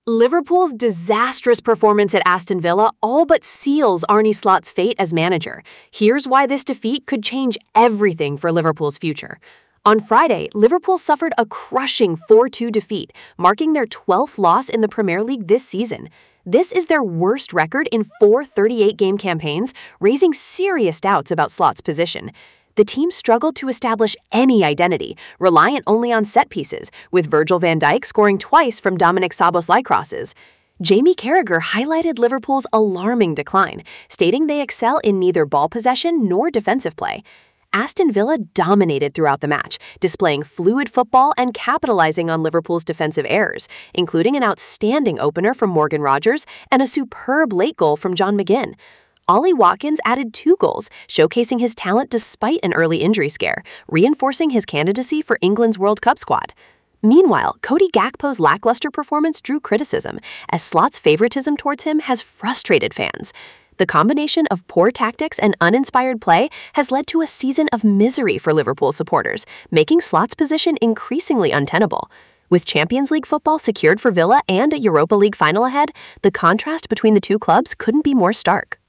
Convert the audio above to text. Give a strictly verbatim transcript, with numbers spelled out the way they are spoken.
Liverpool's disastrous performance at Aston Villa all but seals Arne Slot's fate as manager. Here's why this defeat could change everything for Liverpool's future. On Friday, Liverpool suffered a crushing four two defeat, marking their twelfth loss in the Premier League this season. This is their worst record in four thirty-eight game campaigns, raising serious doubts about Slot's position. The team struggled to establish any identity, reliant only on set pieces, with Virgil van Dijk scoring twice from Dominic Szoboszlai crosses. Jamie Carragher highlighted Liverpool's alarming decline, stating they excel in neither ball possession nor defensive play. Aston Villa dominated throughout the match, displaying fluid football and capitalizing on Liverpool's defensive errors, including an outstanding opener from Morgan Rogers and a superb late goal from John McGinn. Ollie Watkins added two goals, showcasing his talent despite an early injury scare, reinforcing his candidacy for England's World Cup squad. Meanwhile, Cody Gakpo's lackluster performance drew criticism, as Slot's favoritism towards him has frustrated fans. The combination of poor tactics and uninspired play has led to a season of misery for Liverpool supporters, making Slot's position increasingly untenable. With Champions League football secured for Villa and a Europa League final ahead, the contrast between the two clubs couldn't be more stark.